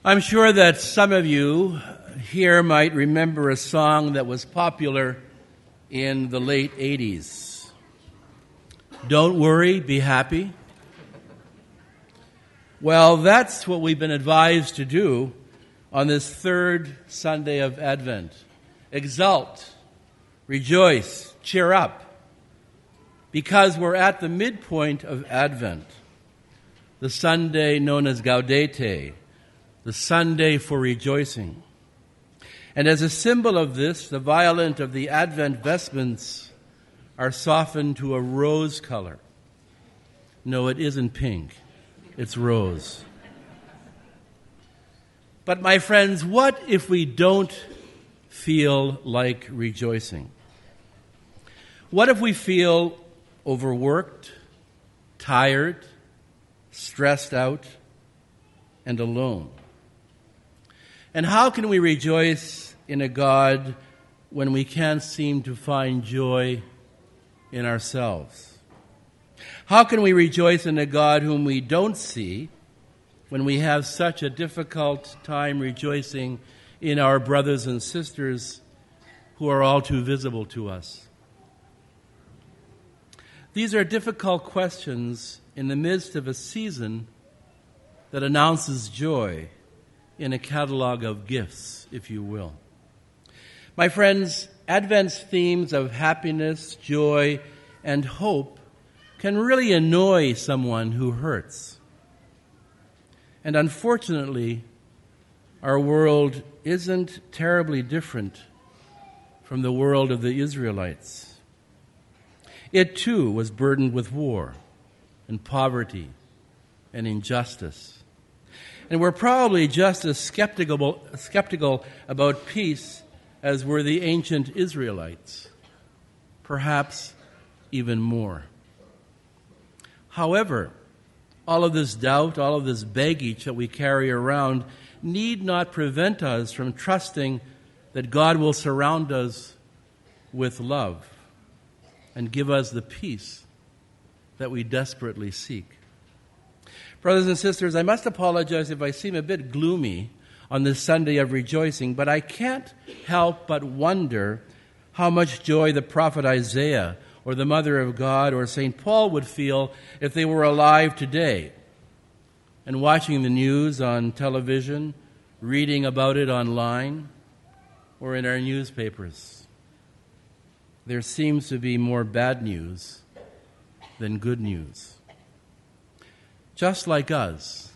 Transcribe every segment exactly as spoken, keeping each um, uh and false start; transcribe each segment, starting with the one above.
I'm sure that some of you here might remember a song that was popular in the late eighties. Don't worry, be happy. Well, that's what we've been advised to do on this third Sunday of Advent. Exult, rejoice, cheer up, because we're at the midpoint of Advent, the Sunday known as Gaudete, the Sunday for rejoicing. And as a symbol of this, the violet of the Advent vestments are softened to a rose color. No, it isn't pink. It's rose. But my friends, what if we don't feel like rejoicing? What if we feel overworked, tired, stressed out, and alone? And how can we rejoice in a God when we can't seem to find joy in ourselves? How can we rejoice in a God whom we don't see when we have such a difficult time rejoicing in our brothers and sisters who are all too visible to us? These are difficult questions in the midst of a season that announces joy in a catalog of gifts, if you will. My friends, Advent's themes of happiness, joy, and hope can really annoy someone who hurts. And unfortunately, our world isn't terribly different from the world of the Israelites. It too was burdened with war and poverty and injustice. And we're probably just as skeptical, skeptical about peace as were the ancient Israelites, perhaps even more. However, all of this doubt, all of this baggage that we carry around need not prevent us from trusting that God will surround us with love and give us the peace that we desperately seek. Brothers and sisters, I must apologize if I seem a bit gloomy on this Sunday of rejoicing, but I can't help but wonder how much joy the prophet Isaiah or the Mother of God or Saint Paul would feel if they were alive today and watching the news on television, reading about it online, or in our newspapers. There seems to be more bad news than good news. Just like us,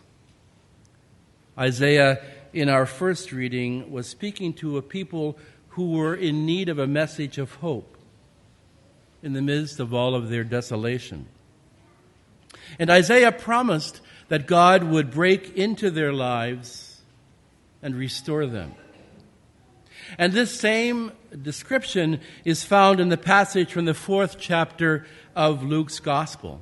Isaiah, in our first reading, was speaking to a people who were in need of a message of hope in the midst of all of their desolation. And Isaiah promised that God would break into their lives and restore them. And this same description is found in the passage from the fourth chapter of Luke's Gospel.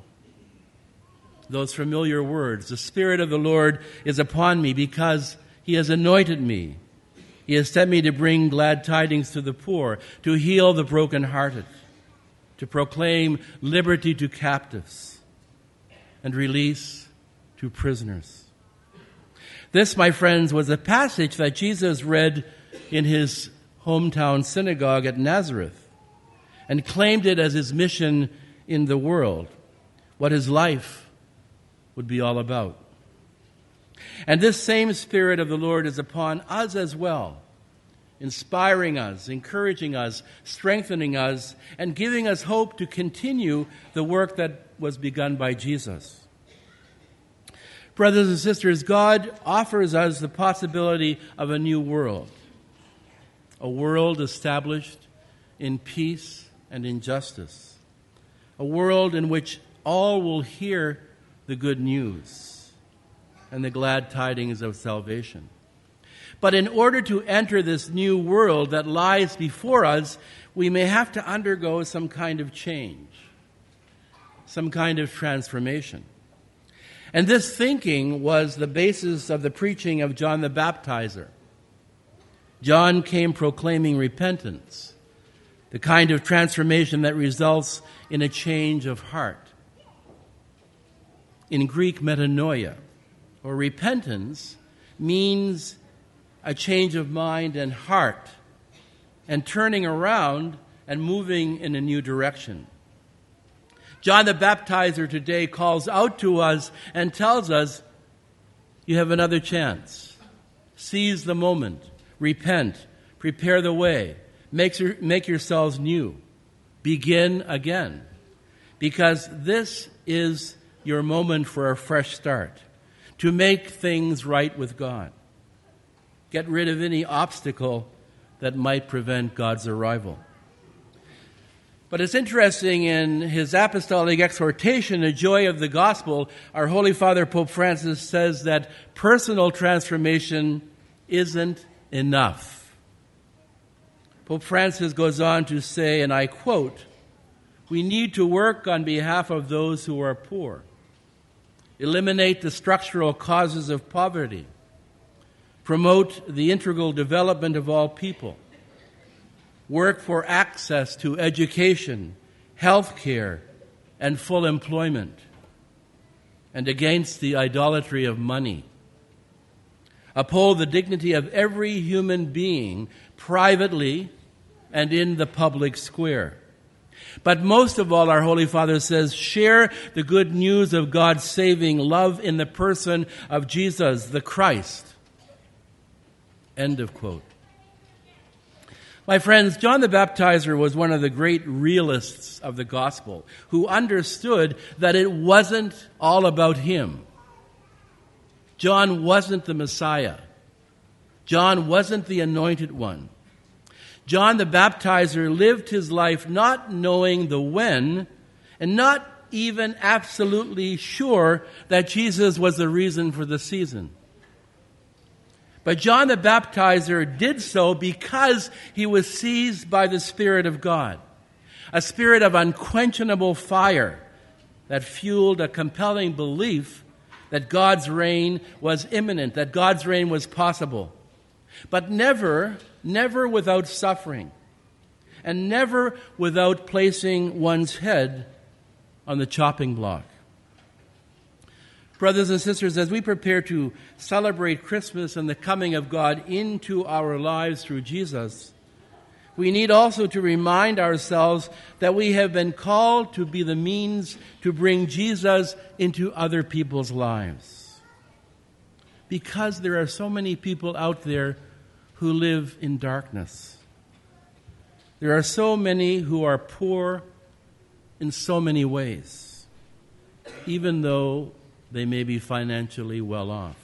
Those familiar words, the Spirit of the Lord is upon me because He has anointed me. He has sent me to bring glad tidings to the poor, to heal the brokenhearted, to proclaim liberty to captives and release to prisoners. This, my friends, was a passage that Jesus read in his hometown synagogue at Nazareth and claimed it as his mission in the world, what his life would be all about. And this same Spirit of the Lord is upon us as well, inspiring us, encouraging us, strengthening us, and giving us hope to continue the work that was begun by Jesus. Brothers and sisters, God offers us the possibility of a new world, a world established in peace and in justice, a world in which all will hear the good news and the glad tidings of salvation. But in order to enter this new world that lies before us, we may have to undergo some kind of change, some kind of transformation. And this thinking was the basis of the preaching of John the Baptizer. John came proclaiming repentance, the kind of transformation that results in a change of heart. In Greek, metanoia, or repentance, means a change of mind and heart, and turning around and moving in a new direction. John the Baptizer today calls out to us and tells us, you have another chance. Seize the moment. Repent. Prepare the way. Make, your, make yourselves new. Begin again. Because this is your moment for a fresh start. To make things right with God. Get rid of any obstacle that might prevent God's arrival. But it's interesting, in his apostolic exhortation, The Joy of the Gospel, our Holy Father Pope Francis says that personal transformation isn't enough. Pope Francis goes on to say, and I quote, "We need to work on behalf of those who are poor, eliminate the structural causes of poverty, promote the integral development of all people, work for access to education, health care, and full employment, and against the idolatry of money. Uphold the dignity of every human being, privately and in the public square. But most of all," our Holy Father says, "share the good news of God's saving love in the person of Jesus, the Christ." End of quote. My friends, John the Baptizer was one of the great realists of the gospel who understood that it wasn't all about him. John wasn't the Messiah. John wasn't the anointed one. John the Baptizer lived his life not knowing the when and not even absolutely sure that Jesus was the reason for the season. But John the Baptizer did so because he was seized by the Spirit of God, a spirit of unquenchable fire that fueled a compelling belief that God's reign was imminent, that God's reign was possible. But never, never without suffering, and never without placing one's head on the chopping block. Brothers and sisters, as we prepare to celebrate Christmas and the coming of God into our lives through Jesus, we need also to remind ourselves that we have been called to be the means to bring Jesus into other people's lives. Because there are so many people out there who live in darkness. There are so many who are poor in so many ways, even though they may be financially well off.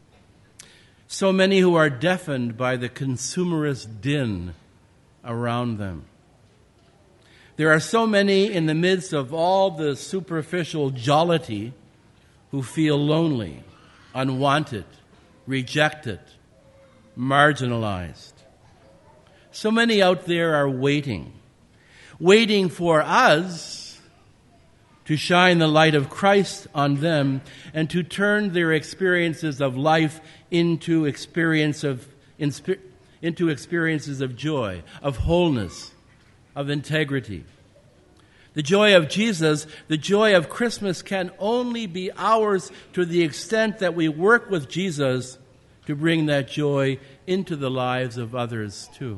So many who are deafened by the consumerist din around them. There are so many in the midst of all the superficial jollity who feel lonely, unwanted, rejected, marginalized. So many out there are waiting, waiting for us to shine the light of Christ on them and to turn their experiences of life into experience of into experiences of joy, of wholeness, of integrity. The joy of Jesus, the joy of Christmas, can only be ours to the extent that we work with Jesus to bring that joy into the lives of others too.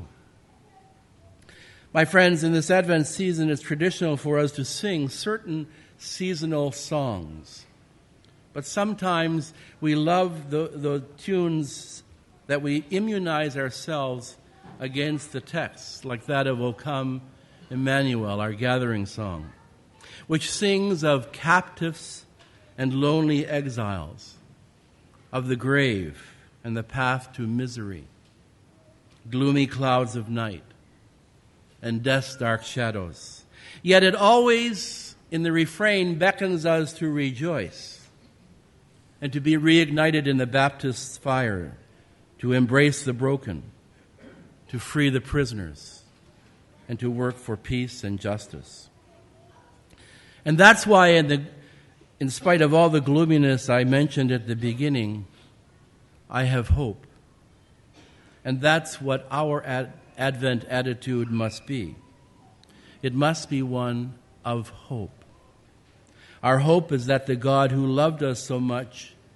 My friends, in this Advent season, it's traditional for us to sing certain seasonal songs. But sometimes we love the, the tunes that we immunize ourselves against the text, like that of O Come, Emmanuel, our gathering song, which sings of captives and lonely exiles, of the grave and the path to misery, gloomy clouds of night, and death's dark shadows. Yet it always, in the refrain, beckons us to rejoice and to be reignited in the Baptist's fire, to embrace the broken, to free the prisoners, and to work for peace and justice. And that's why, in, the, in spite of all the gloominess I mentioned at the beginning, I have hope. And that's what our ad- Advent attitude must be. It must be one of hope. Our hope is that the God who loved us so much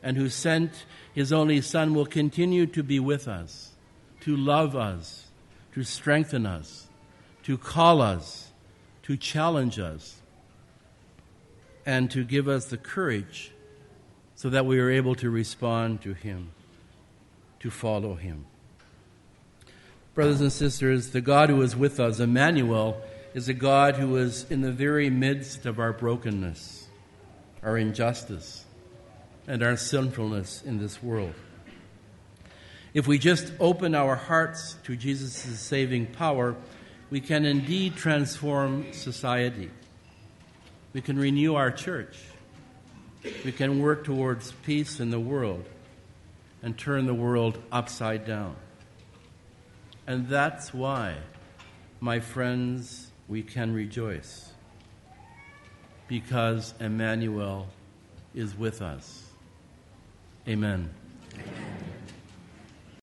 and who sent his only Son will continue to be with us, to love us, to strengthen us, to call us, to challenge us, and to give us the courage so that we are able to respond to him, to follow him. Brothers and sisters, the God who is with us, Emmanuel, is a God who is in the very midst of our brokenness, our injustice, and our sinfulness in this world. If we just open our hearts to Jesus' saving power, we can indeed transform society. We can renew our church. We can work towards peace in the world and turn the world upside down. And that's why, my friends, we can rejoice, because Emmanuel is with us. Amen. Amen.